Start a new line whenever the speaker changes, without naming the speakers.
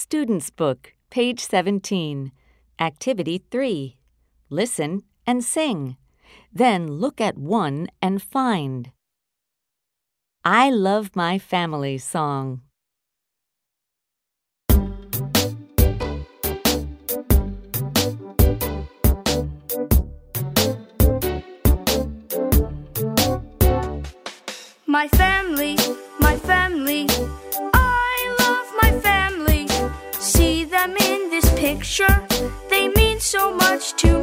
Student's Book, page 17. Activity 3. Listen and sing. Then look at one and find. I Love My Family song.
My family, I love my family. See them in this picture, they mean so much to